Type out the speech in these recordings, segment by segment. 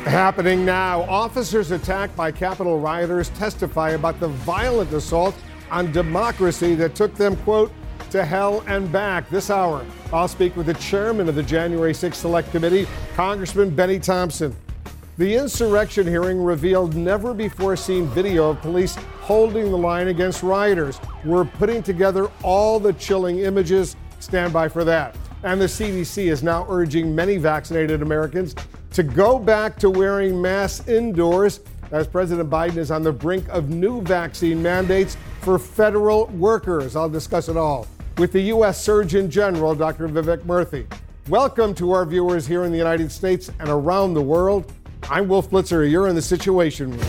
Happening now. Officers attacked by Capitol rioters testify about the violent assault on democracy that took them, quote, to hell and back. This hour, I'll speak with the chairman of the January 6th Select Committee, Congressman Benny Thompson. The insurrection hearing revealed never-before-seen video of police holding the line against rioters. We're putting together all the chilling images. Stand by for that. And the CDC is now urging many vaccinated Americans to go back to wearing masks indoors as President Biden is on the brink of new vaccine mandates for federal workers. I'll discuss it all with the U.S. Surgeon General, Dr. Vivek Murthy. Welcome to our viewers here in the United States and around the world. I'm Wolf Blitzer. You're in the Situation Room.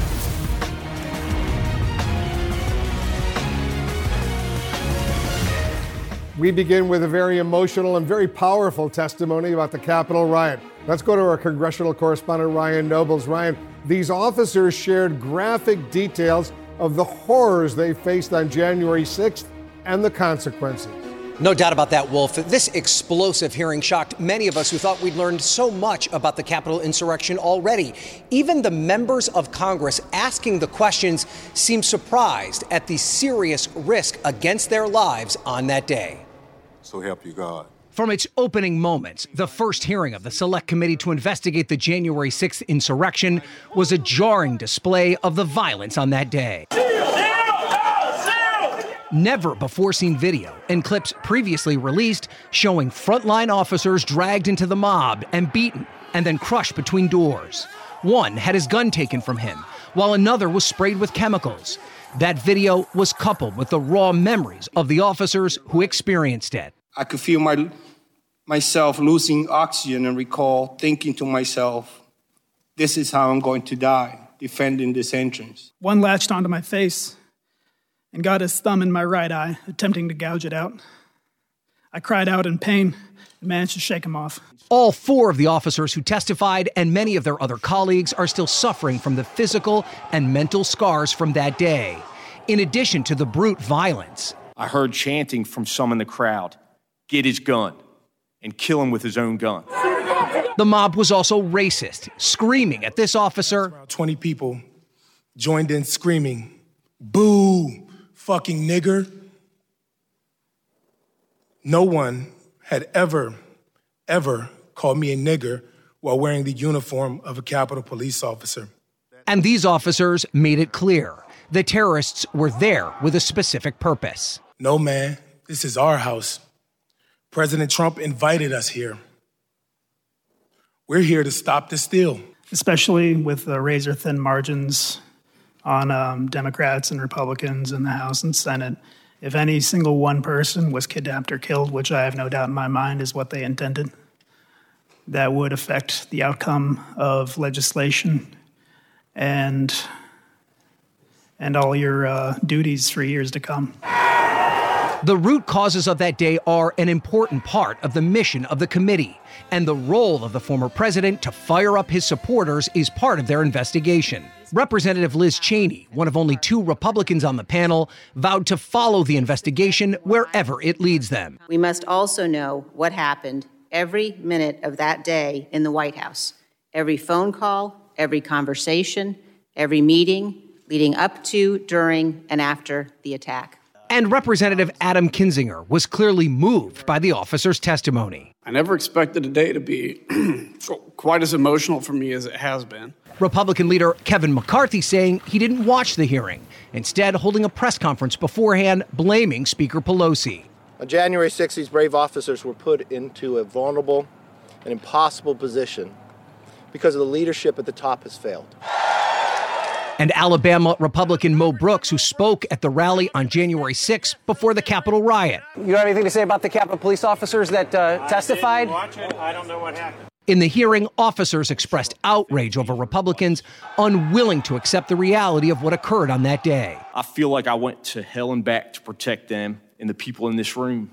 We begin with a very emotional and very powerful testimony about the Capitol riot. Let's go to our congressional correspondent, Ryan Nobles. Ryan, these officers shared graphic details of the horrors they faced on January 6th and the consequences. No doubt about that, Wolf. This explosive hearing shocked many of us who thought we'd learned so much about the Capitol insurrection already. Even the members of Congress asking the questions seemed surprised at the serious risk against their lives on that day. So help you God. From its opening moments, the first hearing of the Select Committee to investigate the January 6th insurrection was a jarring display of the violence on that day. Never before seen video and clips previously released showing frontline officers dragged into the mob and beaten and then crushed between doors. One had his gun taken from him, while another was sprayed with chemicals. That video was coupled with the raw memories of the officers who experienced it. I could feel myself losing oxygen and recall thinking to myself, this is how I'm going to die, defending this entrance. One latched onto my face and got his thumb in my right eye, attempting to gouge it out. I cried out in pain and managed to shake him off. All four of the officers who testified and many of their other colleagues are still suffering from the physical and mental scars from that day, in addition to the brute violence. I heard chanting from some in the crowd, "Get his gun," and kill him with his own gun. The mob was also racist, screaming at this officer. 20 people joined in screaming, "Boo, fucking nigger." No one had ever called me a nigger while wearing the uniform of a Capitol Police officer. And these officers made it clear the terrorists were there with a specific purpose. No, man, this is our house. President Trump invited us here. We're here to stop the steal. Especially with the razor-thin margins on Democrats and Republicans in the House and Senate. If any single one person was kidnapped or killed, which I have no doubt in my mind is what they intended, that would affect the outcome of legislation and all your duties for years to come. The root causes of that day are an important part of the mission of the committee, and the role of the former president to fire up his supporters is part of their investigation. Representative Liz Cheney, one of only two Republicans on the panel, vowed to follow the investigation wherever it leads them. We must also know what happened every minute of that day in the White House. Every phone call, every conversation, every meeting leading up to, during, and after the attack. And Representative Adam Kinzinger was clearly moved by the officer's testimony. I never expected the day to be quite as emotional for me as it has been. Republican leader Kevin McCarthy saying he didn't watch the hearing, instead holding a press conference beforehand blaming Speaker Pelosi. On January 6th, these brave officers were put into a vulnerable and impossible position because of the leadership at the top has failed. And Alabama Republican Mo Brooks, who spoke at the rally on January 6th before the Capitol riot. You have anything to say about the Capitol police officers that testified? I didn't watch it. I don't know what happened. In the hearing, officers expressed outrage over Republicans unwilling to accept the reality of what occurred on that day. I feel like I went to hell and back to protect them and the people in this room.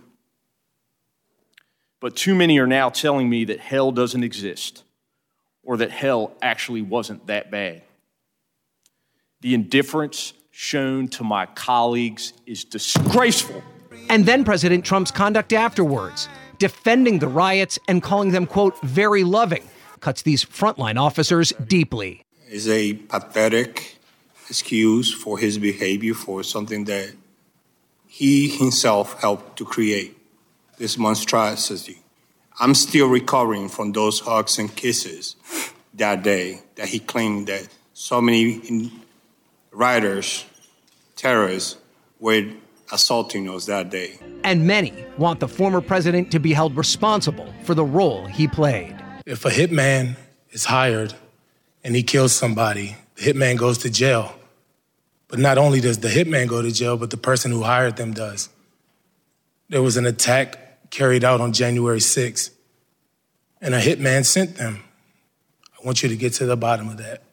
But too many are now telling me that hell doesn't exist, or that hell actually wasn't that bad. The indifference shown to my colleagues is disgraceful. And then President Trump's conduct afterwards, defending the riots and calling them, quote, very loving, cuts these frontline officers deeply. It's a pathetic excuse for his behavior for something that he himself helped to create, this monstrosity. I'm still recovering from those hugs and kisses that day that he claimed that so many rioters, terrorists, were assaulting us that day. And many want the former president to be held responsible for the role he played. If a hitman is hired and he kills somebody, the hitman goes to jail. But not only does the hitman go to jail, but the person who hired them does. There was an attack carried out on January 6th, and a hitman sent them. I want you to get to the bottom of that.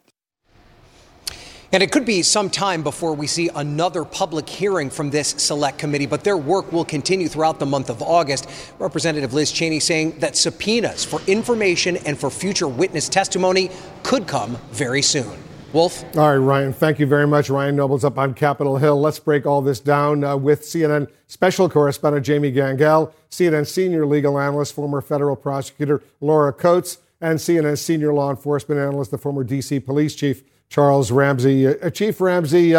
And it could be some time before we see another public hearing from this select committee, but their work will continue throughout the month of August. Representative Liz Cheney saying that subpoenas for information and for future witness testimony could come very soon. Wolf? All right, Ryan, thank you very much. Ryan Noble's up on Capitol Hill. Let's break all this down with CNN special correspondent Jamie Gangel, CNN senior legal analyst, former federal prosecutor Laura Coates, and CNN senior law enforcement analyst, the former D.C. police chief Charles Ramsey. Chief Ramsey,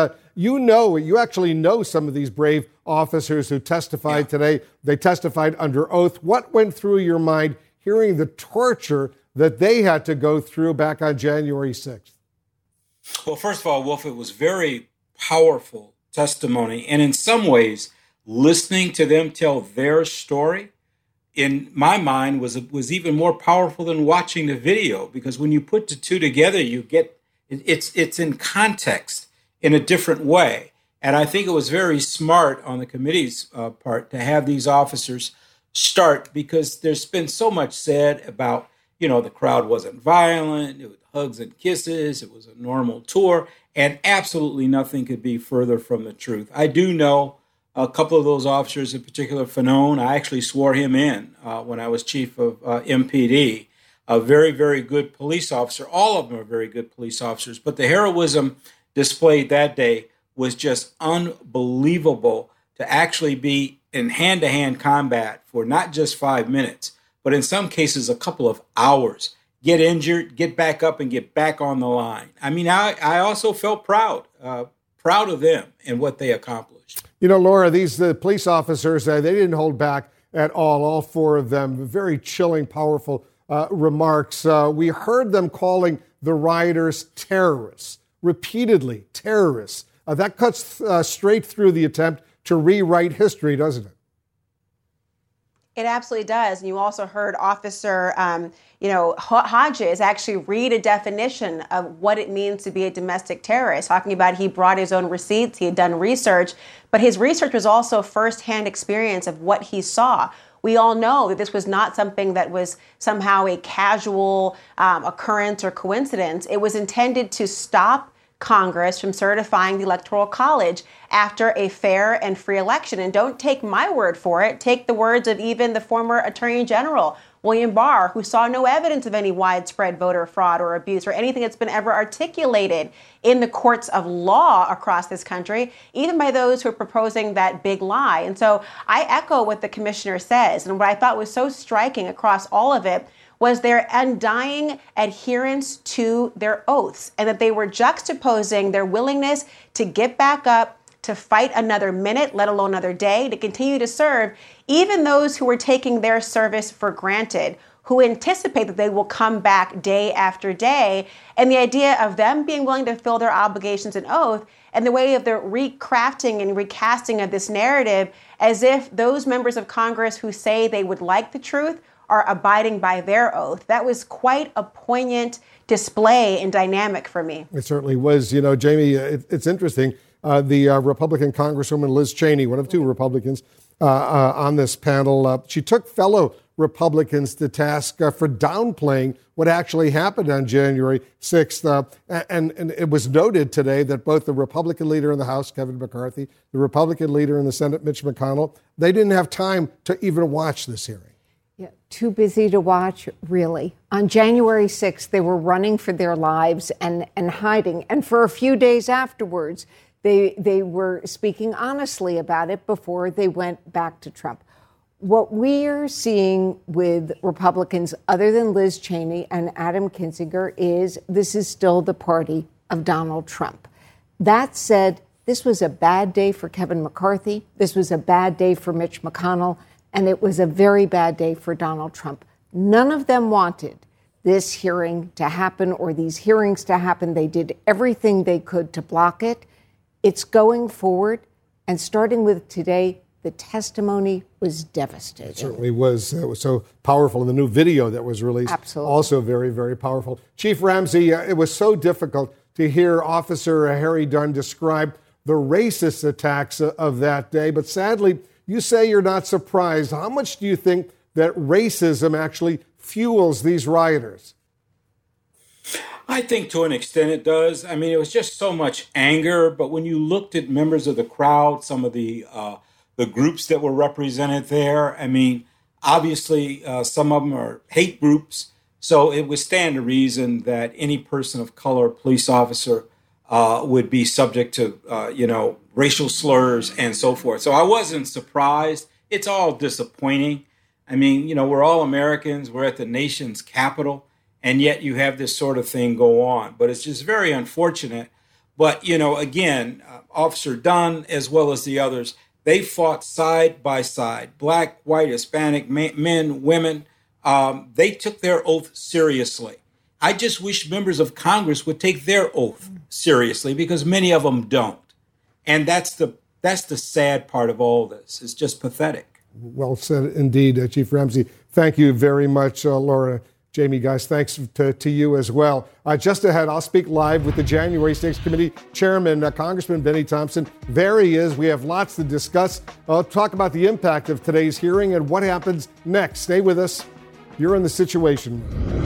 you actually know some of these brave officers who testified today. They testified under oath. What went through your mind hearing the torture that they had to go through back on January 6th? Well, first of all, Wolf, it was very powerful testimony. And in some ways, listening to them tell their story, in my mind, was even more powerful than watching the video. Because when you put the two together, you get it's in context in a different way. And I think it was very smart on the committee's part to have these officers start, because there's been so much said about, the crowd wasn't violent, it was hugs and kisses, it was a normal tour, and absolutely nothing could be further from the truth. I do know a couple of those officers, in particular Fanone. I actually swore him in when I was chief of MPD. A very, very good police officer. All of them are very good police officers. But the heroism displayed that day was just unbelievable, to actually be in hand-to-hand combat for not just 5 minutes, but in some cases a couple of hours. Get injured, get back up, and get back on the line. I mean, I also felt proud of them and what they accomplished. Laura, the police officers, they didn't hold back at all four of them. Very chilling, powerful remarks. We heard them calling the rioters terrorists, repeatedly terrorists. That cuts straight through the attempt to rewrite history, doesn't it? It absolutely does. And you also heard Officer, Hodges actually read a definition of what it means to be a domestic terrorist, talking about he brought his own receipts, he had done research, but his research was also firsthand experience of what he saw. We all know that this was not something that was somehow a casual occurrence or coincidence. It was intended to stop Congress from certifying the Electoral College after a fair and free election. And don't take my word for it. Take the words of even the former Attorney General, William Barr, who saw no evidence of any widespread voter fraud or abuse or anything that's been ever articulated in the courts of law across this country, even by those who are proposing that big lie. And so I echo what the commissioner says. And what I thought was so striking across all of it was their undying adherence to their oaths, and that they were juxtaposing their willingness to get back up, to fight another minute, let alone another day, to continue to serve, even those who were taking their service for granted, who anticipate that they will come back day after day. And the idea of them being willing to fill their obligations and oath, and the way of the recrafting and recasting of this narrative as if those members of Congress who say they would like the truth are abiding by their oath. That was quite a poignant display and dynamic for me. It certainly was. Jamie, it's interesting. The Republican Congresswoman Liz Cheney, one of two Republicans on this panel, she took fellow Republicans to task for downplaying what actually happened on January 6th. And it was noted today that both the Republican leader in the House, Kevin McCarthy, the Republican leader in the Senate, Mitch McConnell, they didn't have time to even watch this hearing. Yeah, too busy to watch, really. On January 6th, they were running for their lives and hiding. And for a few days afterwards, they were speaking honestly about it before they went back to Trump. What we're seeing with Republicans, other than Liz Cheney and Adam Kinzinger, is this is still the party of Donald Trump. That said, this was a bad day for Kevin McCarthy. This was a bad day for Mitch McConnell. And it was a very bad day for Donald Trump. None of them wanted this hearing to happen or these hearings to happen. They did everything they could to block it. It's going forward. And starting with today, the testimony was devastating. It certainly was. It was so powerful. And the new video that was released, absolutely, also very, very powerful. Chief Ramsey, it was so difficult to hear Officer Harry Dunn describe the racist attacks of that day. But sadly, you say you're not surprised. How much do you think that racism actually fuels these rioters? I think to an extent it does. I mean, it was just so much anger. But when you looked at members of the crowd, some of the groups that were represented there, I mean, obviously some of them are hate groups. So it would stand to reason that any person of color, police officer, would be subject to, racial slurs and so forth. So I wasn't surprised. It's all disappointing. I mean, we're all Americans. We're at the nation's capital. And yet you have this sort of thing go on. But it's just very unfortunate. But, again, Officer Dunn, as well as the others, they fought side by side, black, white, Hispanic, men, women. They took their oath seriously. I just wish members of Congress would take their oath seriously, because many of them don't. And that's the sad part of all this. It's just pathetic. Well said indeed, Chief Ramsey. Thank you very much, Laura. Jamie, guys, thanks to you as well. Just ahead, I'll speak live with the January 6th Committee Chairman, Congressman Benny Thompson. There he is. We have lots to discuss. I'll talk about the impact of today's hearing and what happens next. Stay with us. You're in The Situation.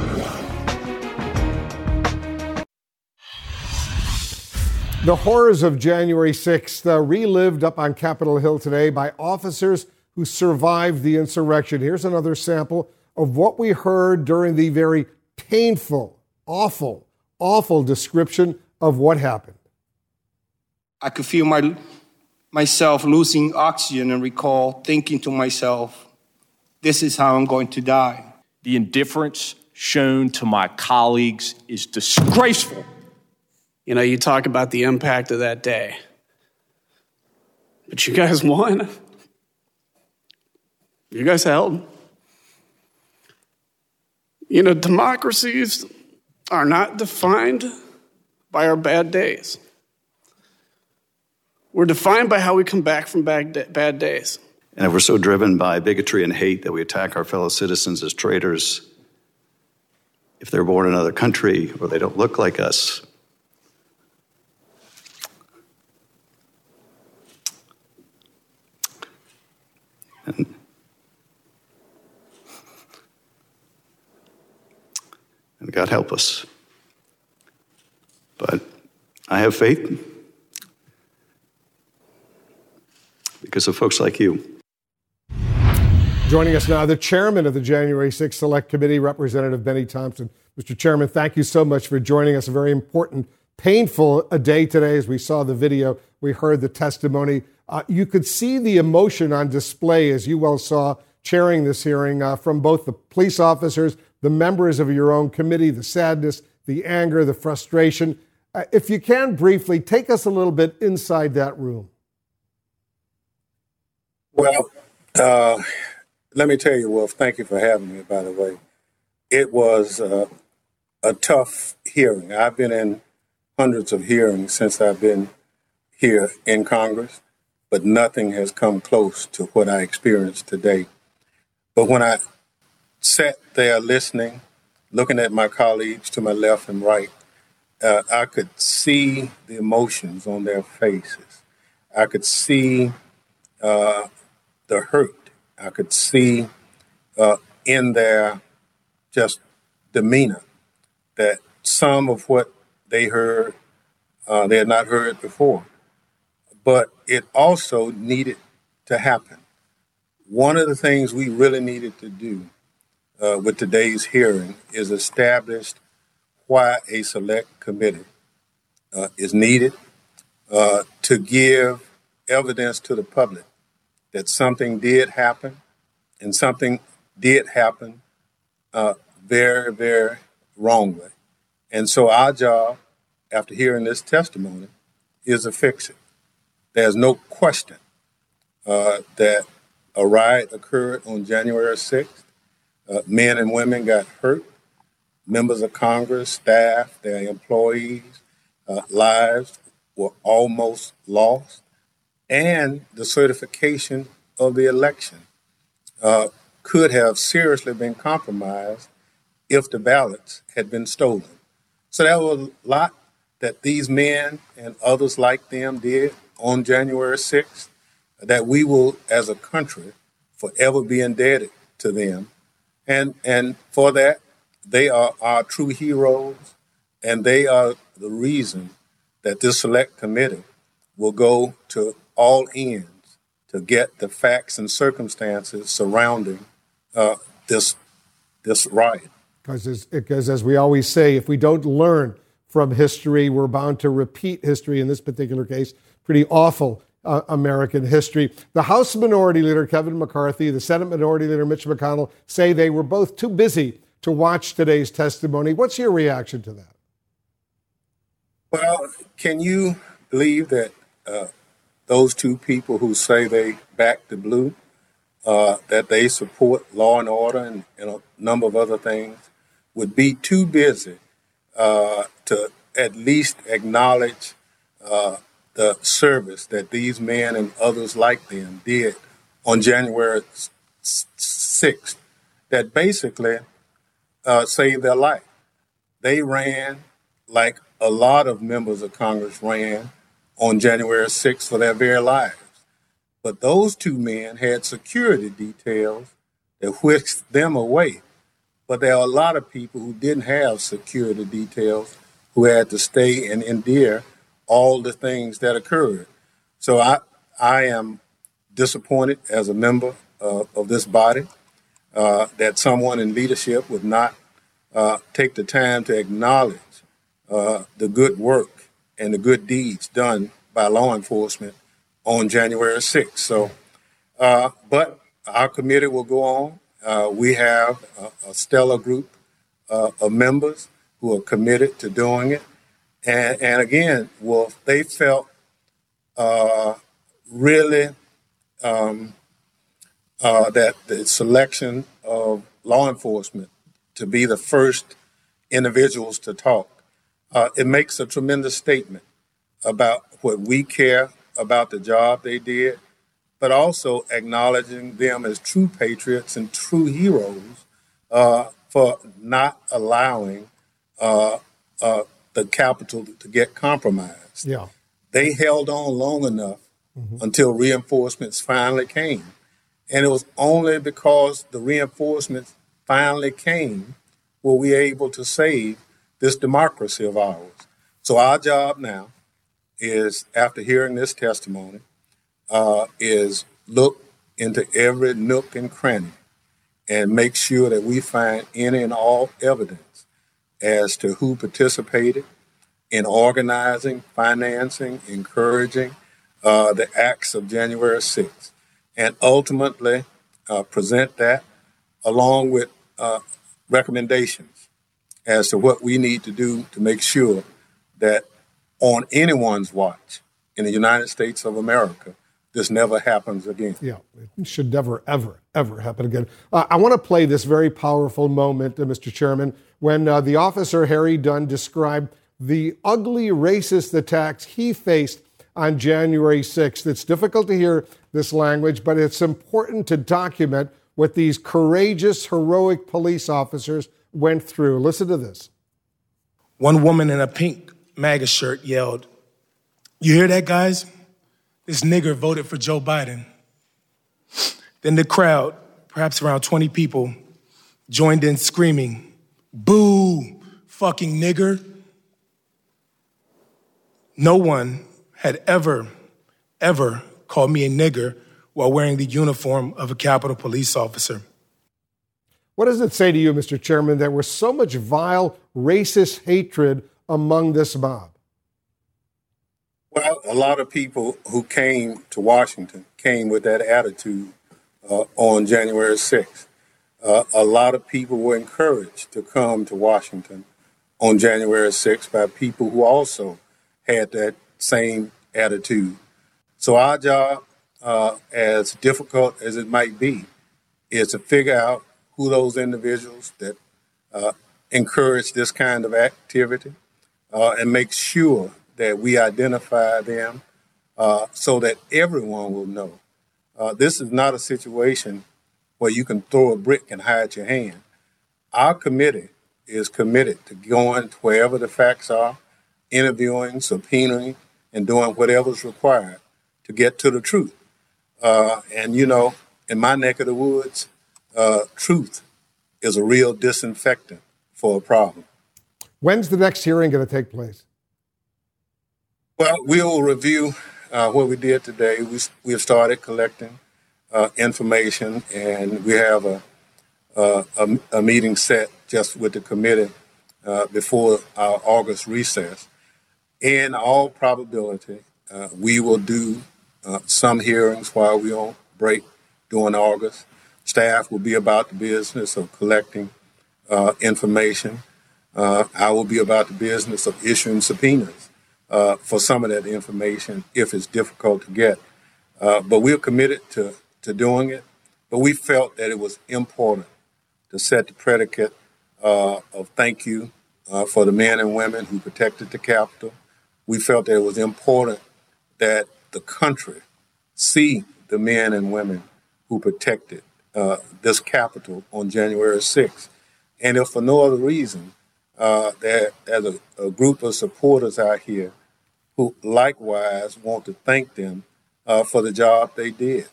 The horrors of January 6th relived up on Capitol Hill today by officers who survived the insurrection. Here's another sample of what we heard during the very painful, awful description of what happened. I could feel myself losing oxygen and recall thinking to myself, this is how I'm going to die. The indifference shown to my colleagues is disgraceful. You talk about the impact of that day. But you guys won. You guys held. Democracies are not defined by our bad days. We're defined by how we come back from bad days. And if we're so driven by bigotry and hate that we attack our fellow citizens as traitors, if they're born in another country or they don't look like us, and God help us. But I have faith because of folks like you. Joining us now, the chairman of the January 6th Select Committee, Representative Benny Thompson. Mr. Chairman, thank you so much for joining us. A very important, painful a day today. As we saw the video, we heard the testimony. You could see the emotion on display, as you well saw, chairing this hearing, from both the police officers, the members of your own committee, the sadness, the anger, the frustration. If you can briefly, take us a little bit inside that room. Well, let me tell you, Wolf, thank you for having me, by the way. It was a tough hearing. I've been in hundreds of hearings since I've been here in Congress, but nothing has come close to what I experienced today. But when I sat there listening, looking at my colleagues to my left and right, I could see the emotions on their faces. I could see the hurt. I could see in their just demeanor that some of what they heard, they had not heard before. But it also needed to happen. One of the things we really needed to do with today's hearing is establish why a select committee is needed to give evidence to the public that something did happen and something did happen very, very wrongly. And so our job, after hearing this testimony, is to fix it. There's no question that a riot occurred on January 6th. Men and women got hurt. Members of Congress, staff, their employees, lives were almost lost. And the certification of the election could have seriously been compromised if the ballots had been stolen. So there was a lot that these men and others like them did on January 6th that we will, as a country, forever be indebted to them. And for that, they are our true heroes, and they are the reason that this select committee will go to all ends to get the facts and circumstances surrounding this riot. Because as we always say, if we don't learn from history, we're bound to repeat history, in this particular case, pretty awful American history. The House Minority Leader, Kevin McCarthy, the Senate Minority Leader, Mitch McConnell, say they were both too busy to watch today's testimony. What's your reaction to that? Well, can you believe that those two people who say they back the blue, that they support law and order and a number of other things, would be too busy to at least acknowledge the service that these men and others like them did on January 6th, that basically saved their life. They ran like a lot of members of Congress ran on January 6th for their very lives. But those two men had security details that whisked them away. But there are a lot of people who didn't have security details who had to stay and endure all the things that occurred. So I am disappointed as a member of this body that someone in leadership would not take the time to acknowledge the good work and the good deeds done by law enforcement on January 6th. So, but our committee will go on. We have a stellar group of members who are committed to doing it. And again, Wolf, they felt really that the selection of law enforcement to be the first individuals to talk, it makes a tremendous statement about what we care about the job they did, but also acknowledging them as true patriots and true heroes for not allowing the Capitol to get compromised. Yeah. They held on long enough until reinforcements finally came. And it was only because the reinforcements finally came were we able to save this democracy of ours. So our job now is, after hearing this testimony, is look into every nook and cranny and make sure that we find any and all evidence as to who participated in organizing, financing, encouraging the acts of January 6th, and ultimately present that along with recommendations as to what we need to do to make sure that on anyone's watch in the United States of America, this never happens again. Yeah, it should never, ever, ever happen again. I want to play this very powerful moment, Mr. Chairman, when the officer, Harry Dunn, described the ugly racist attacks he faced on January 6th. It's difficult to hear this language, but it's important to document what these courageous, heroic police officers went through. Listen to this. One woman in a pink MAGA shirt yelled, "You hear that, guys? This nigger voted for Joe Biden." Then the crowd, perhaps around 20 people, joined in screaming, "Boo, fucking nigger." No one had ever called me a nigger while wearing the uniform of a Capitol Police officer. What does it say to you, Mr. Chairman, there was so much vile, racist hatred among this mob? Well, a lot of people who came to Washington came with that attitude on January 6th. A lot of people were encouraged to come to Washington on January 6th by people who also had that same attitude. So our job, as difficult as it might be, is to figure out who those individuals that encourage this kind of activity and make sure that we identify them so that everyone will know. This is not a situation where you can throw a brick and hide your hand. Our committee is committed to going to wherever the facts are, interviewing, subpoenaing, and doing whatever's required to get to the truth. And, you know, in my neck of the woods, truth is a real disinfectant for a problem. When's the next hearing going to take place? Well, we will review what we did today. We have started collecting information, and we have a meeting set just with the committee before our August recess. In all probability, we will do some hearings while we're on break during August. Staff will be about the business of collecting information. I will be about the business of issuing subpoenas for some of that information if it's difficult to get. But we're committed to doing it. But we felt that it was important to set the predicate of thank you for the men and women who protected the Capitol. We felt that it was important that the country see the men and women who protected this Capitol on January 6th. And if for no other reason, that as a group of supporters out here who likewise want to thank them for the job they did.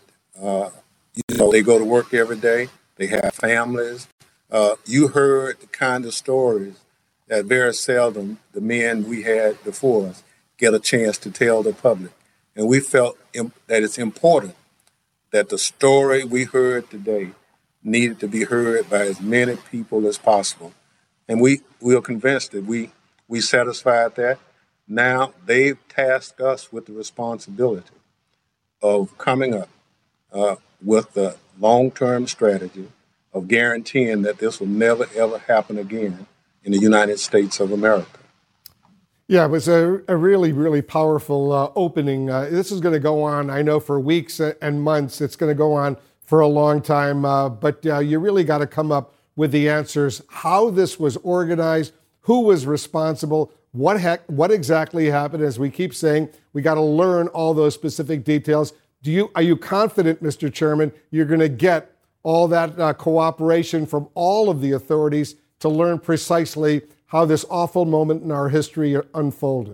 You know, they go to work every day. They have families. You heard the kind of stories that very seldom the men we had before us get a chance to tell the public. And we felt that it's important that the story we heard today needed to be heard by as many people as possible. And we are convinced that we satisfied that. Now they've tasked us with the responsibility of coming up with the long-term strategy of guaranteeing that this will never, ever happen again in the United States of America. Yeah, it was a really, really powerful opening. This is going to go on, I know, for weeks and months. It's going to go on for a long time, but you really got to come up with the answers, how this was organized, who was responsible, what exactly happened. As we keep saying, we got to learn all those specific details. Are you confident, Mr. Chairman, you're going to get all that cooperation from all of the authorities to learn precisely how this awful moment in our history unfolded?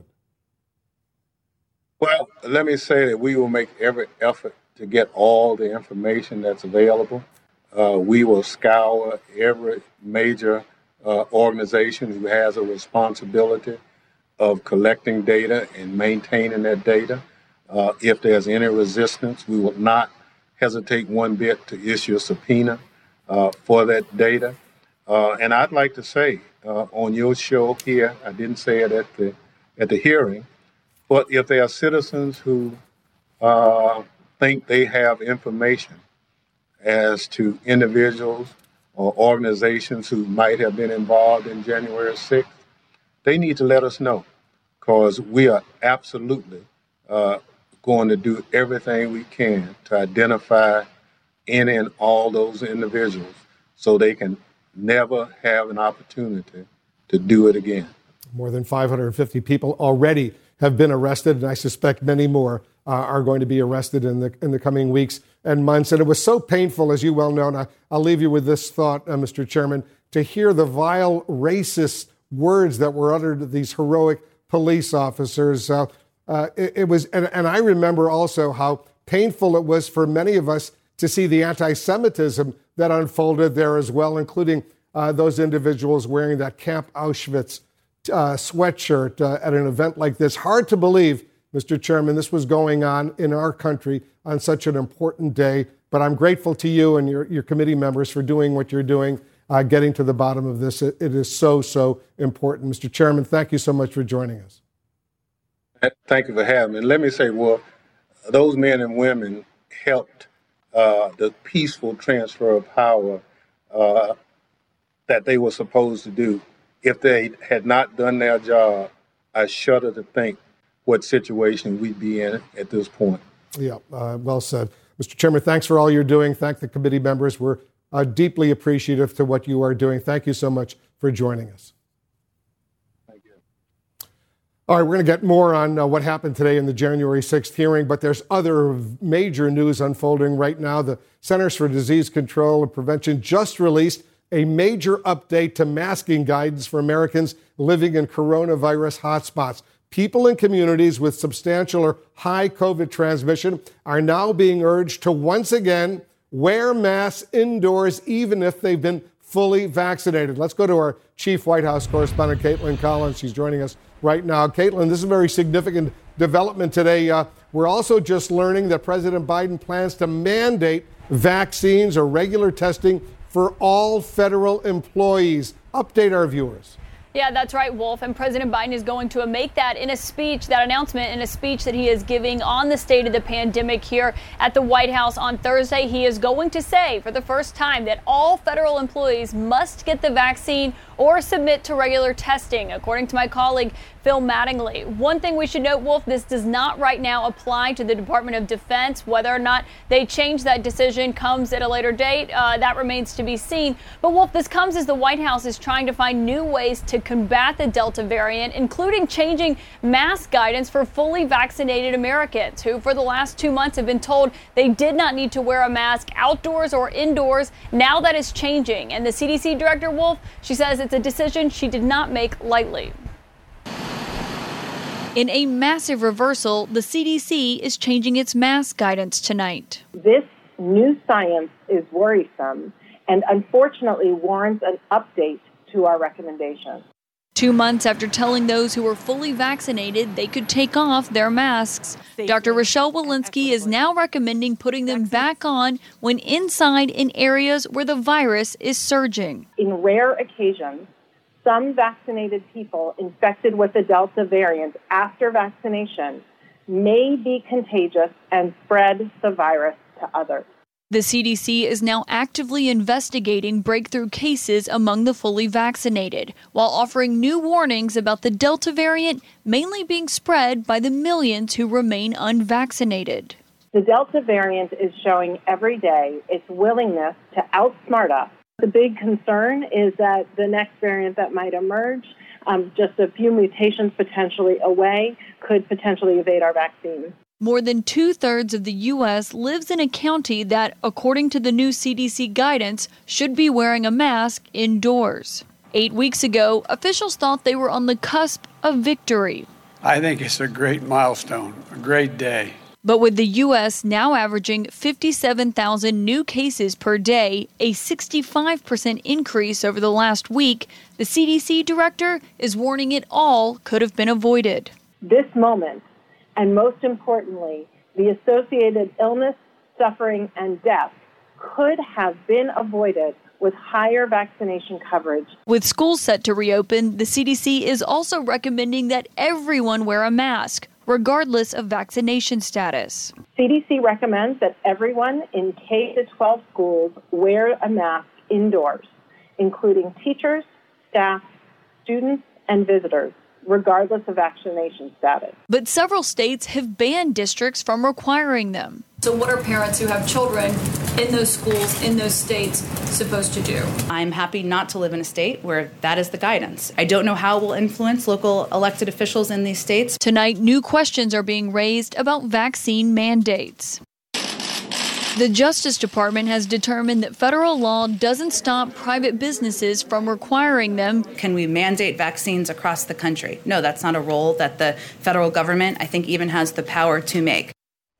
Well, let me say that we will make every effort to get all the information that's available. We will scour every major organization who has a responsibility of collecting data and maintaining that data. If there's any resistance, we will not hesitate one bit to issue a subpoena for that data. And I'd like to say on your show here, I didn't say it at the hearing, but if there are citizens who think they have information as to individuals or organizations who might have been involved in January 6th, they need to let us know, because we are absolutely going to do everything we can to identify any and all those individuals so they can never have an opportunity to do it again. More than 550 people already have been arrested, and I suspect many more are going to be arrested in the coming weeks and months. And it was so painful, as you well know, and I'll leave you with this thought, Mr. Chairman, to hear the vile, racist words that were uttered to these heroic police officers. It was, and I remember also how painful it was for many of us to see the anti-Semitism that unfolded there as well, including those individuals wearing that Camp Auschwitz sweatshirt at an event like this. Hard to believe, Mr. Chairman, this was going on in our country on such an important day. But I'm grateful to you and your committee members for doing what you're doing, getting to the bottom of this. It is so, so important. Mr. Chairman, thank you so much for joining us. Thank you for having me. And let me say, well, those men and women helped the peaceful transfer of power that they were supposed to do. If they had not done their job, I shudder to think what situation we'd be in at this point. Yeah, well said. Mr. Chairman, thanks for all you're doing. Thank the committee members. We're deeply appreciative to what you are doing. Thank you so much for joining us. Thank you. All right, we're going to get more on what happened today in the January 6th hearing, but there's other major news unfolding right now. The Centers for Disease Control and Prevention just released a major update to masking guidance for Americans living in coronavirus hotspots. People in communities with substantial or high COVID transmission are now being urged to once again wear masks indoors, even if they've been fully vaccinated. Let's go to our chief White House correspondent, Caitlin Collins. She's joining us right now. Caitlin, this is a very significant development today. We're also just learning that President Biden plans to mandate vaccines or regular testing for all federal employees. Update our viewers. Yeah, that's right, Wolf. And President Biden is going to make that announcement in a speech that he is giving on the state of the pandemic here at the White House on Thursday. He is going to say for the first time that all federal employees must get the vaccine or submit to regular testing, according to my colleague Phil Mattingly. One thing we should note, Wolf, this does not right now apply to the Department of Defense. Whether or not they change that decision comes at a later date. That remains to be seen. But, Wolf, this comes as the White House is trying to find new ways to combat the Delta variant, including changing mask guidance for fully vaccinated Americans who for the last 2 months have been told they did not need to wear a mask outdoors or indoors. Now that is changing. And the CDC director, Wolf, she says it's a decision she did not make lightly. In a massive reversal, the CDC is changing its mask guidance tonight. This new science is worrisome and unfortunately warrants an update to our recommendations. 2 months after telling those who were fully vaccinated they could take off their masks, Dr. Rochelle Walensky is now recommending putting them back on when inside in areas where the virus is surging. In rare occasions, some vaccinated people infected with the Delta variant after vaccination may be contagious and spread the virus to others. The CDC is now actively investigating breakthrough cases among the fully vaccinated, while offering new warnings about the Delta variant mainly being spread by the millions who remain unvaccinated. The Delta variant is showing every day its willingness to outsmart us. The big concern is that the next variant that might emerge, just a few mutations potentially away, could potentially evade our vaccine. More than 2/3 of the U.S. lives in a county that, according to the new CDC guidance, should be wearing a mask indoors. 8 weeks ago, officials thought they were on the cusp of victory. I think it's a great milestone, a great day. But with the U.S. now averaging 57,000 new cases per day, a 65% increase over the last week, the CDC director is warning it all could have been avoided. This moment, and most importantly, the associated illness, suffering, and death could have been avoided with higher vaccination coverage. With schools set to reopen, the CDC is also recommending that everyone wear a mask, regardless of vaccination status. CDC recommends that everyone in K-12 schools wear a mask indoors, including teachers, staff, students, and visitors, regardless of vaccination status. But several states have banned districts from requiring them. So what are parents who have children in those schools, in those states, supposed to do? I'm happy not to live in a state where that is the guidance. I don't know how it will influence local elected officials in these states. Tonight, new questions are being raised about vaccine mandates. The Justice Department has determined that federal law doesn't stop private businesses from requiring them. Can we mandate vaccines across the country? No, that's not a role that the federal government, I think, even has the power to make.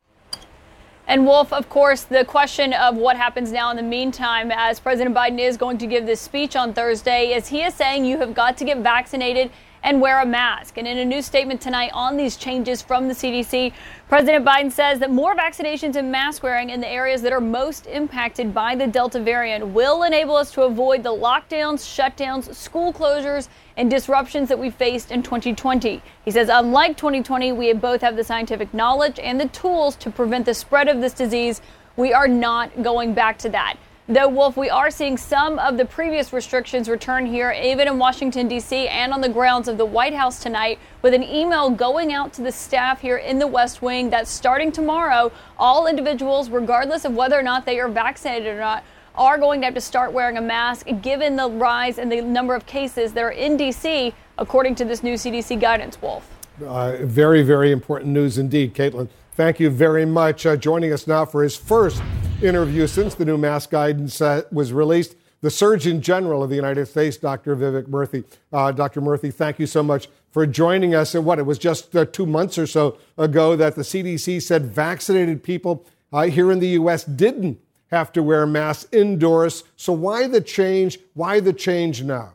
And Wolf, of course, the question of what happens now in the meantime, as President Biden is going to give this speech on Thursday, is he is saying you have got to get vaccinated and wear a mask. And in a new statement tonight on these changes from the CDC, President Biden says that more vaccinations and mask wearing in the areas that are most impacted by the Delta variant will enable us to avoid the lockdowns, shutdowns, school closures, and disruptions that we faced in 2020. He says, unlike 2020, we both have the scientific knowledge and the tools to prevent the spread of this disease We are not going back to that. Though, Wolf, we are seeing some of the previous restrictions return here, even in Washington, D.C., and on the grounds of the White House tonight, with an email going out to the staff here in the West Wing that starting tomorrow, all individuals, regardless of whether or not they are vaccinated or not, are going to have to start wearing a mask, given the rise in the number of cases that are in D.C., according to this new CDC guidance, Wolf. Very, very important news indeed, Caitlin. Thank you very much. Joining us now for his first interview since the new mask guidance was released, the Surgeon General of the United States, Dr. Vivek Murthy. Dr. Murthy, thank you so much for joining us. And it was just 2 months or so ago that the CDC said vaccinated people here in the U.S. didn't have to wear masks indoors. So why the change? Why the change now?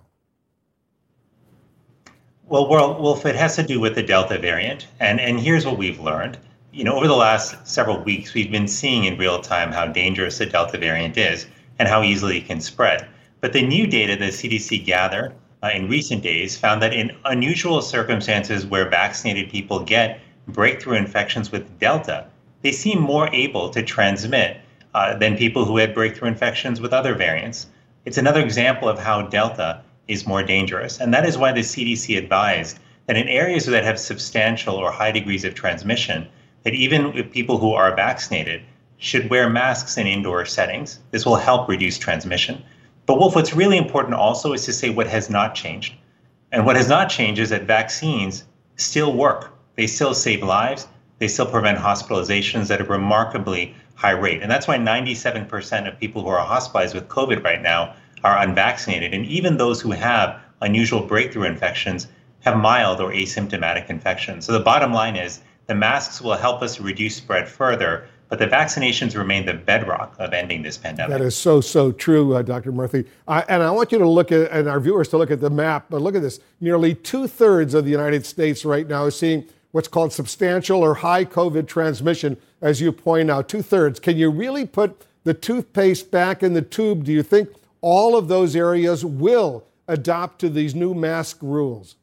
Well, Wolf, it has to do with the Delta variant. And here's what we've learned. Over the last several weeks, we've been seeing in real time how dangerous the Delta variant is and how easily it can spread. But the new data the CDC gathered in recent days found that in unusual circumstances where vaccinated people get breakthrough infections with Delta, they seem more able to transmit than people who had breakthrough infections with other variants. It's another example of how Delta is more dangerous. And that is why the CDC advised that in areas that have substantial or high degrees of transmission, that even if people who are vaccinated should wear masks in indoor settings. This will help reduce transmission. But Wolf, what's really important also is to say what has not changed. And what has not changed is that vaccines still work. They still save lives. They still prevent hospitalizations at a remarkably high rate. And that's why 97% of people who are hospitalized with COVID right now are unvaccinated. And even those who have unusual breakthrough infections have mild or asymptomatic infections. So the bottom line is the masks will help us reduce spread further, but the vaccinations remain the bedrock of ending this pandemic. That is so true, Dr. Murthy. And I want you to look at, and our viewers to look at the map, but look at this. Nearly 2/3 of the United States right now is seeing what's called substantial or high COVID transmission, as you point out, 2/3. Can you really put the toothpaste back in the tube? Do you think all of those areas will adopt to these new mask rules?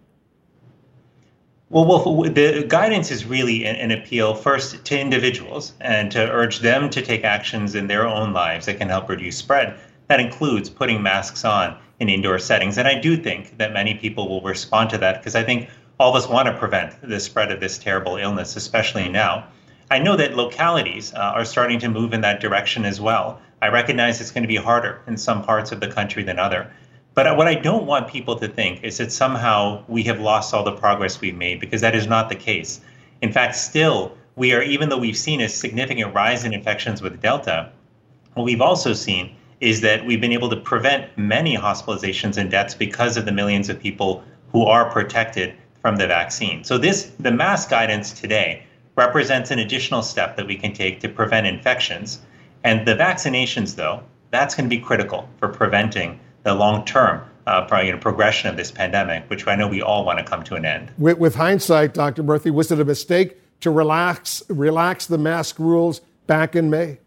Well, Wolf, the guidance is really an appeal first to individuals and to urge them to take actions in their own lives that can help reduce spread. That includes putting masks on in indoor settings. And I do think that many people will respond to that because I think all of us want to prevent the spread of this terrible illness, especially now. I know that localities are starting to move in that direction as well. I recognize it's going to be harder in some parts of the country than other. But what I don't want people to think is that somehow we have lost all the progress we've made, because that is not the case. In fact, still, we are, even though we've seen a significant rise in infections with Delta, what we've also seen is that we've been able to prevent many hospitalizations and deaths because of the millions of people who are protected from the vaccine. So the mask guidance today represents an additional step that we can take to prevent infections. And the vaccinations, though, that's going to be critical for preventing the long-term progression of this pandemic, which I know we all want to come to an end. With hindsight, Dr. Murthy, was it a mistake to relax the mask rules back in May?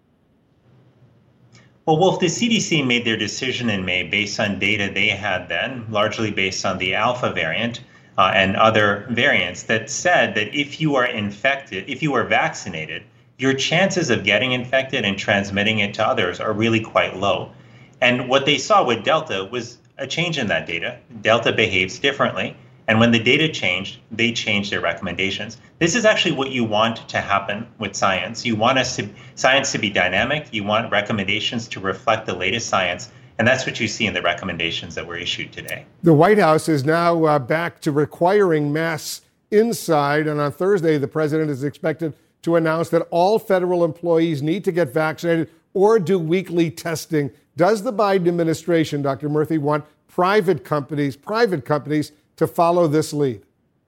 Well, Wolf, the CDC made their decision in May based on data they had then, largely based on the Alpha variant and other variants that said that if you are infected, if you are vaccinated, your chances of getting infected and transmitting it to others are really quite low. And what they saw with Delta was a change in that data. Delta behaves differently. And when the data changed, they changed their recommendations. This is actually what you want to happen with science. You want science to be dynamic. You want recommendations to reflect the latest science. And that's what you see in the recommendations that were issued today. The White House is now back to requiring masks inside. And on Thursday, the president is expected to announce that all federal employees need to get vaccinated or do weekly testing. Does the Biden administration, Dr. Murthy, want private companies to follow this lead?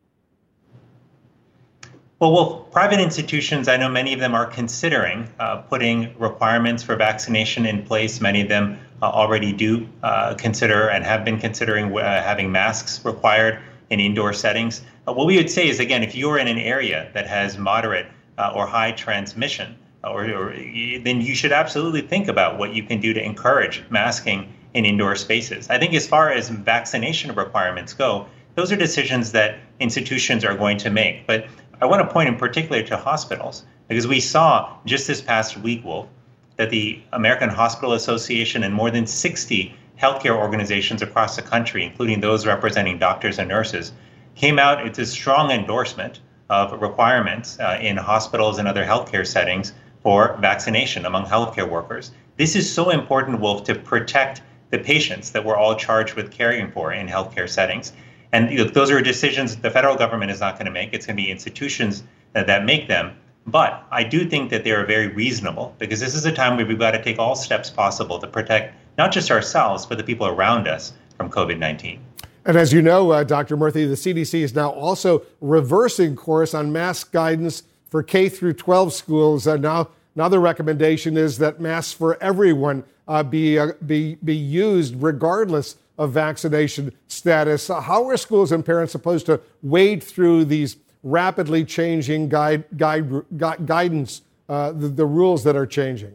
Well, private institutions, I know many of them are considering putting requirements for vaccination in place. Many of them already do consider and have been considering having masks required in indoor settings. What we would say is, again, if you're in an area that has moderate or high transmission, then you should absolutely think about what you can do to encourage masking in indoor spaces. I think as far as vaccination requirements go, those are decisions that institutions are going to make. But I want to point in particular to hospitals, Because we saw just this past week, Wolf, that the American Hospital Association and more than 60 healthcare organizations across the country, including those representing doctors and nurses, came out. It's a strong endorsement of requirements in hospitals and other healthcare settings for vaccination among healthcare workers. This is so important, Wolf, to protect the patients that we're all charged with caring for in healthcare settings. And those are decisions the federal government is not going to make. It's going to be institutions that make them. But I do think that they are very reasonable, because this is a time where we've got to take all steps possible to protect not just ourselves, but the people around us from COVID-19. And as you know, Dr. Murthy, the CDC is now also reversing course on mask guidance for K through 12 schools. Now the recommendation is that masks for everyone be used regardless of vaccination status. How are schools and parents supposed to wade through these rapidly changing guidance, the rules that are changing?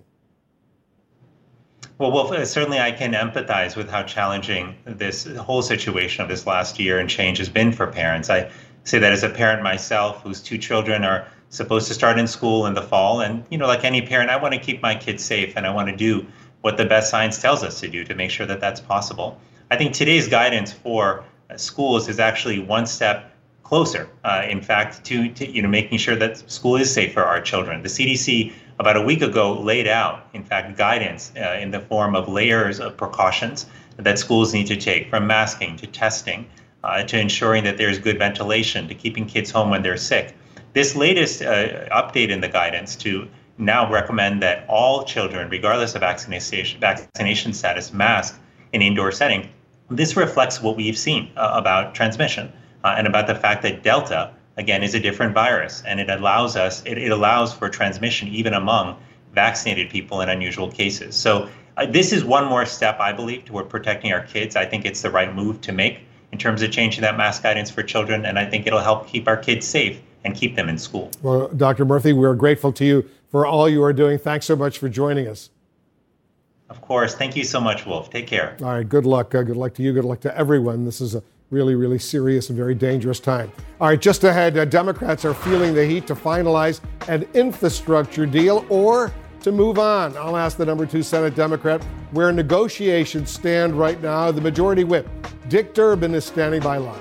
Well, certainly I can empathize with how challenging this whole situation of this last year and change has been for parents. I say that as a parent myself, whose 2 children are supposed to start in school in the fall. And, like any parent, I want to keep my kids safe, and I want to do what the best science tells us to do to make sure that that's possible. I think today's guidance for schools is actually one step closer, in fact, to making sure that school is safe for our children. The CDC about a week ago laid out, in fact, guidance in the form of layers of precautions that schools need to take, from masking to testing, to ensuring that there's good ventilation, to keeping kids home when they're sick. This latest update in the guidance to now recommend that all children, regardless of vaccination status, mask in indoor setting. This reflects what we've seen about transmission and about the fact that Delta, again, is a different virus, and it allows for transmission even among vaccinated people in unusual cases. So this is one more step, I believe, toward protecting our kids. I think it's the right move to make in terms of changing that mask guidance for children, and I think it'll help keep our kids safe and keep them in school. Well, Dr. Murthy, we're grateful to you for all you are doing. Thanks so much for joining us. Of course. Thank you so much, Wolf. Take care. All right. Good luck. Good luck to you. Good luck to everyone. This is a really, really serious and very dangerous time. All right. Just ahead, Democrats are feeling the heat to finalize an infrastructure deal or to move on. I'll ask the number 2 Senate Democrat where negotiations stand right now. The Majority Whip, Dick Durbin, is standing by live.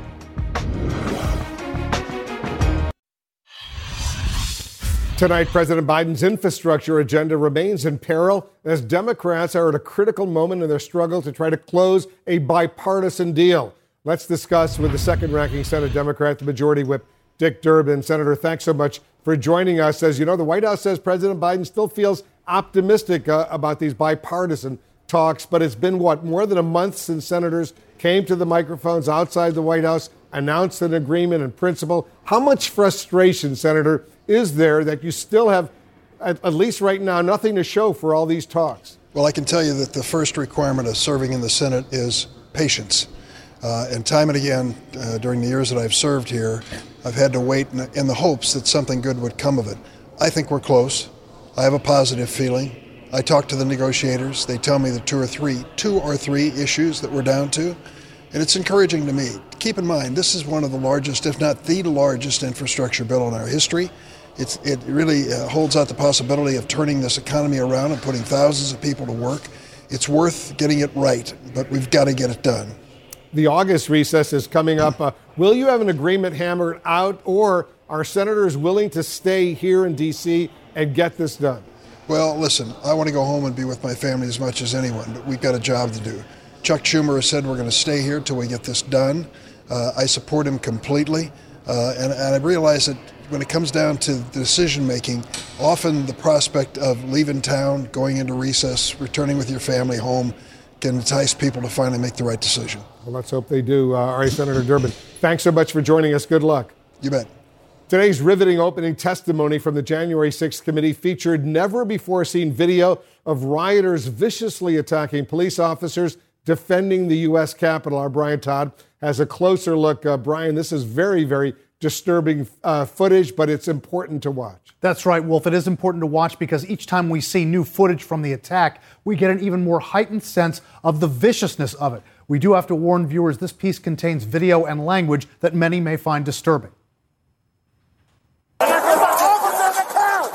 Tonight, President Biden's infrastructure agenda remains in peril as Democrats are at a critical moment in their struggle to try to close a bipartisan deal. Let's discuss with the second-ranking Senate Democrat, the Majority Whip, Dick Durbin. Senator, thanks so much for joining us. As you know, the White House says President Biden still feels optimistic about these bipartisan talks, but it's been, more than a month since senators came to the microphones outside the White House, announced an agreement in principle. How much frustration, Senator, is there that you still have, at least right now, nothing to show for all these talks? Well, I can tell you that the first requirement of serving in the Senate is patience. And time and again, during the years that I've served here, I've had to wait in the hopes that something good would come of it. I think we're close. I have a positive feeling. I talk to the negotiators. They tell me the two or three issues that we're down to. And it's encouraging to me. Keep in mind, this is one of the largest, if not the largest, infrastructure bill in our history. It really holds out the possibility of turning this economy around and putting thousands of people to work. It's worth getting it right, but we've got to get it done. The August recess is coming up. Will you have an agreement hammered out, or are senators willing to stay here in D.C. and get this done? Well, listen, I want to go home and be with my family as much as anyone, but we've got a job to do. Chuck Schumer has said we're going to stay here till we get this done. I support him completely, and I realize that when it comes down to the decision-making, often the prospect of leaving town, going into recess, returning with your family home can entice people to finally make the right decision. Well, let's hope they do. All right, Senator Durbin, thanks so much for joining us. Good luck. You bet. Today's riveting opening testimony from the January 6th committee featured never-before-seen video of rioters viciously attacking police officers defending the U.S. Capitol. Our Brian Todd has a closer look. Brian, this is very, very disturbing footage, but it's important to watch. That's right, Wolf. It is important to watch because each time we see new footage from the attack, we get an even more heightened sense of the viciousness of it. We do have to warn viewers this piece contains video and language that many may find disturbing. Officer in the town!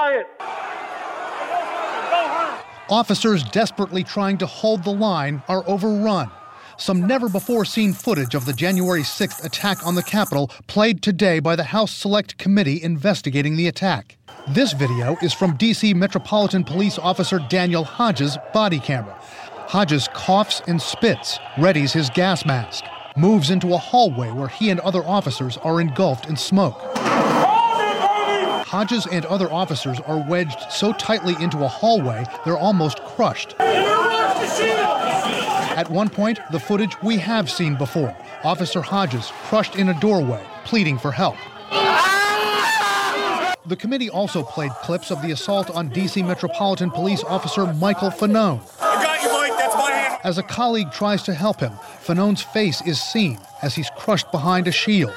quiet. Officers desperately trying to hold the line are overrun. Some never-before-seen footage of the January 6th attack on the Capitol played today by the House Select Committee investigating the attack. This video is from D.C. Metropolitan Police Officer Daniel Hodges' body camera. Hodges coughs and spits, readies his gas mask, moves into a hallway where he and other officers are engulfed in smoke. Hodges and other officers are wedged so tightly into a hallway they're almost crushed. At one point, the footage we have seen before. Officer Hodges crushed in a doorway, pleading for help. The committee also played clips of the assault on D.C. Metropolitan Police Officer Michael Fanone. I got you, Mike. That's my hand. As a colleague tries to help him, Fanone's face is seen as he's crushed behind a shield.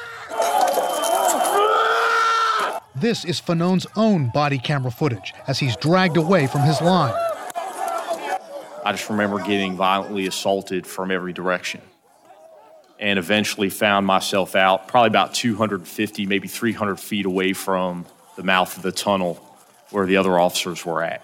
This is Fanone's own body camera footage as he's dragged away from his line. I just remember getting violently assaulted from every direction and eventually found myself out probably about 250, maybe 300 feet away from the mouth of the tunnel where the other officers were at.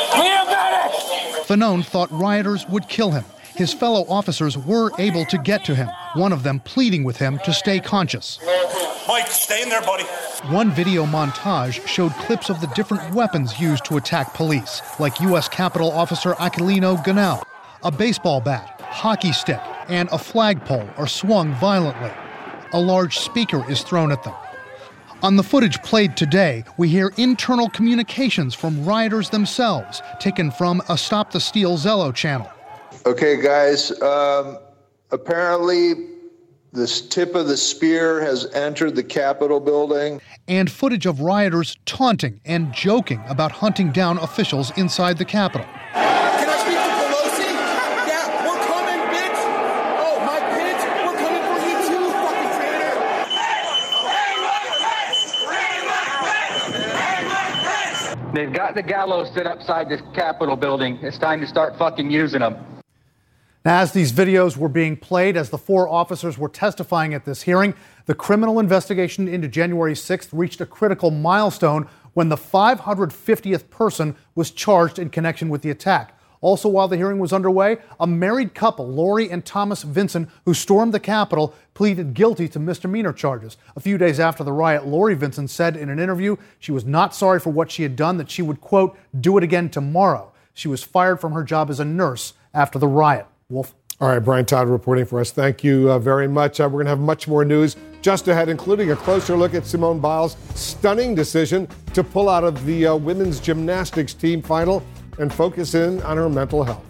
Fanone thought rioters would kill him. His fellow officers were able to get to him, one of them pleading with him to stay conscious. Mike, stay in there, buddy. One video montage showed clips of the different weapons used to attack police, like U.S. Capitol Officer Aquilino Gonell. A baseball bat, hockey stick, and a flagpole are swung violently. A large speaker is thrown at them. On the footage played today, we hear internal communications from rioters themselves, taken from a Stop the Steal Zello channel. Okay, guys, apparently this tip of the spear has entered the Capitol building. And footage of rioters taunting and joking about hunting down officials inside the Capitol. Can I speak to Pelosi? Yeah, we're coming, bitch. Oh, my bitch, we're coming for you too, fucking traitor. They've got the gallows set outside this Capitol building. It's time to start fucking using them. Now, as these videos were being played, as the four officers were testifying at this hearing, the criminal investigation into January 6th reached a critical milestone when the 550th person was charged in connection with the attack. Also, while the hearing was underway, a married couple, Lori and Thomas Vinson, who stormed the Capitol, pleaded guilty to misdemeanor charges. A few days after the riot, Lori Vinson said in an interview she was not sorry for what she had done, that she would, quote, do it again tomorrow. She was fired from her job as a nurse after the riot. Wolf. All right, Brian Todd reporting for us. Thank you very much. We're going to have much more news just ahead, including a closer look at Simone Biles' stunning decision to pull out of the women's gymnastics team final and focus in on her mental health.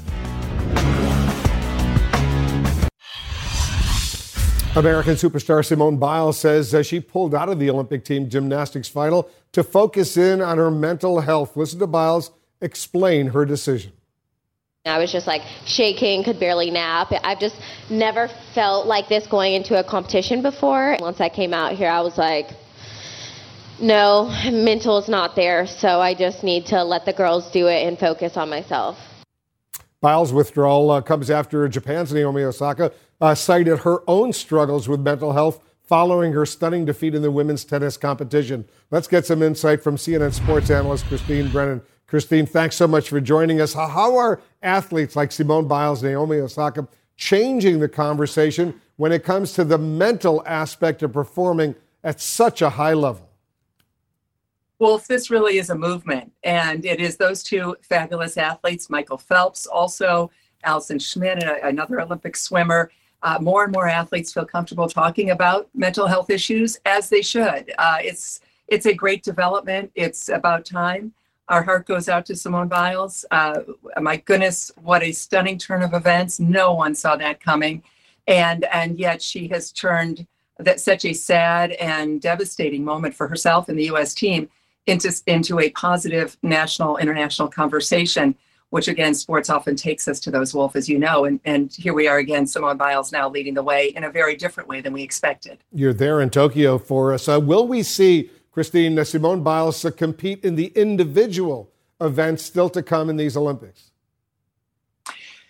American superstar Simone Biles says she pulled out of the Olympic team gymnastics final to focus in on her mental health. Listen to Biles explain her decision. I was just like shaking, could barely nap. I've just never felt like this going into a competition before. Once I came out here, I was like, no, mental is not there. So I just need to let the girls do it and focus on myself. Biles' withdrawal comes after Japan's Naomi Osaka cited her own struggles with mental health following her stunning defeat in the women's tennis competition. Let's get some insight from CNN sports analyst Christine Brennan. Christine, thanks so much for joining us. How are athletes like Simone Biles, Naomi Osaka changing the conversation when it comes to the mental aspect of performing at such a high level? Well, this really is a movement, and it is those two fabulous athletes, Michael Phelps, also Allison Schmidt, another Olympic swimmer. More and more athletes feel comfortable talking about mental health issues, as they should. It's a great development. It's about time. Our heart goes out to Simone Biles. My goodness, what a stunning turn of events. No one saw that coming. And yet she has turned that such a sad and devastating moment for herself and the U.S. team into a positive national, international conversation, which again, sports often takes us to those, Wolf, as you know. And here we are again, Simone Biles now leading the way in a very different way than we expected. You're there in Tokyo for us. Will we see, Christine, Simone Biles compete in the individual events still to come in these Olympics?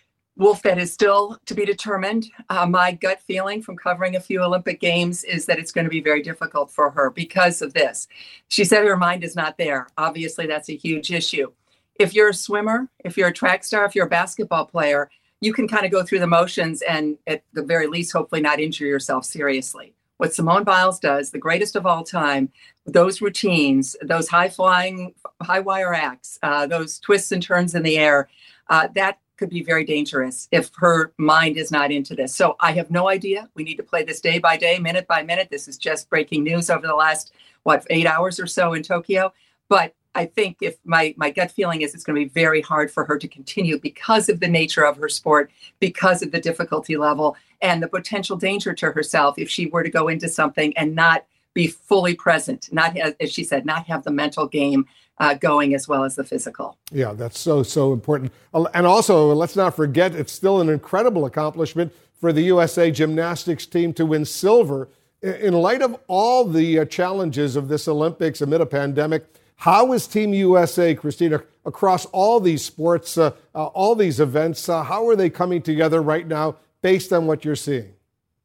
Wolf, that is still to be determined. My gut feeling from covering a few Olympic Games is that it's going to be very difficult for her because of this. She said her mind is not there. Obviously, that's a huge issue. If you're a swimmer, if you're a track star, if you're a basketball player, you can kind of go through the motions and at the very least, hopefully not injure yourself seriously. What Simone Biles does, the greatest of all time, those routines, those high-flying, high-wire acts, those twists and turns in the air, that could be very dangerous if her mind is not into this. So I have no idea. We need to play this day by day, minute by minute. This is just breaking news over the last, 8 hours or so in Tokyo. But I think if my gut feeling is it's going to be very hard for her to continue because of the nature of her sport, because of the difficulty level and the potential danger to herself if she were to go into something and not be fully present, not, as she said, not have the mental game going as well as the physical. Yeah, that's so important. And also, let's not forget, it's still an incredible accomplishment for the USA gymnastics team to win silver. In light of all the challenges of this Olympics amid a pandemic, how is Team USA, Christina, across all these sports, all these events, how are they coming together right now based on what you're seeing?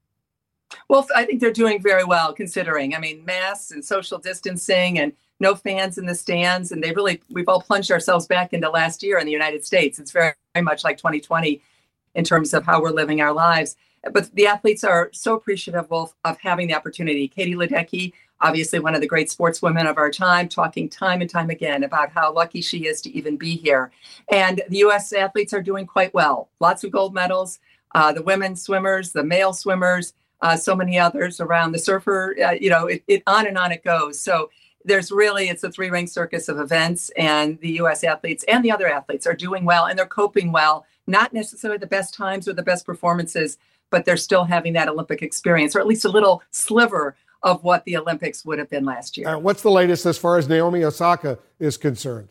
Well, I think they're doing very well considering, masks and social distancing and no fans in the stands. And we've all plunged ourselves back into last year in the United States. It's very, very much like 2020 in terms of how we're living our lives. But the athletes are so appreciative of having the opportunity. Katie Ledecky, obviously one of the great sportswomen of our time, talking time and time again about how lucky she is to even be here. And the U.S. athletes are doing quite well. Lots of gold medals, the women's swimmers, the male swimmers, so many others around, the surfer, it on and on it goes. So it's a three-ring circus of events, and the U.S. athletes and the other athletes are doing well, and they're coping well, not necessarily the best times or the best performances, but they're still having that Olympic experience, or at least a little sliver of what the Olympics would have been last year. What's the latest as far as Naomi Osaka is concerned?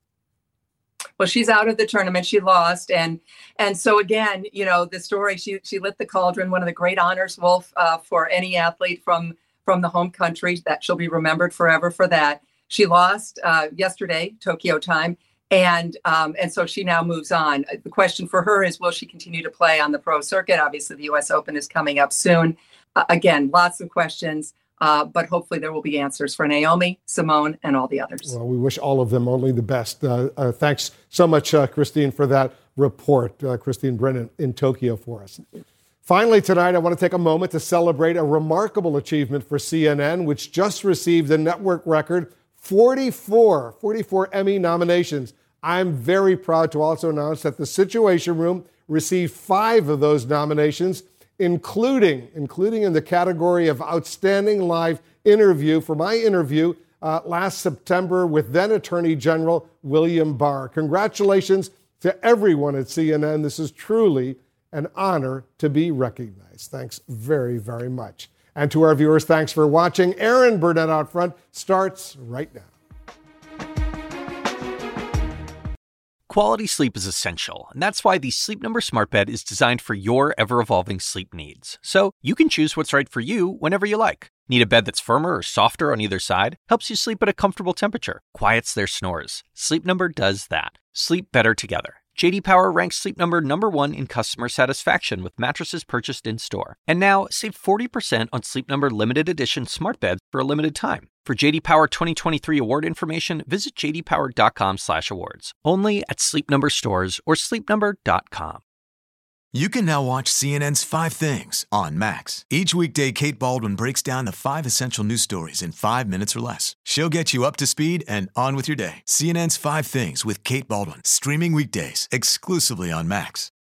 Well, she's out of the tournament. She lost. And so again, the story, she lit the cauldron, one of the great honors, Wolf, for any athlete from the home country, that she'll be remembered forever for that. She lost yesterday, Tokyo time. And so she now moves on. The question for her is, will she continue to play on the pro circuit? Obviously, the U.S. Open is coming up soon. Again, lots of questions, but hopefully there will be answers for Naomi, Simone, and all the others. Well, we wish all of them only the best. Thanks so much, Christine, for that report. Christine Brennan in Tokyo for us. Finally, tonight, I want to take a moment to celebrate a remarkable achievement for CNN, which just received a network record 44 Emmy nominations. I'm very proud to also announce that The Situation Room received 5 of those nominations, including in the category of Outstanding Live Interview for my interview last September with then Attorney General William Barr. Congratulations to everyone at CNN. This is truly an honor to be recognized. Thanks very, very much. And to our viewers, thanks for watching. Erin Burnett Out Front starts right now. Quality sleep is essential, and that's why the Sleep Number Smart Bed is designed for your ever-evolving sleep needs. So you can choose what's right for you whenever you like. Need a bed that's firmer or softer on either side? Helps you sleep at a comfortable temperature. Quiets their snores. Sleep Number does that. Sleep better together. J.D. Power ranks Sleep Number #1 in customer satisfaction with mattresses purchased in-store. And now, save 40% on Sleep Number limited edition smart beds for a limited time. For J.D. Power 2023 award information, visit jdpower.com/awards. Only at Sleep Number stores or sleepnumber.com. You can now watch CNN's 5 Things on Max. Each weekday, Kate Baldwin breaks down the 5 essential news stories in 5 minutes or less. She'll get you up to speed and on with your day. CNN's 5 Things with Kate Baldwin, streaming weekdays exclusively on Max.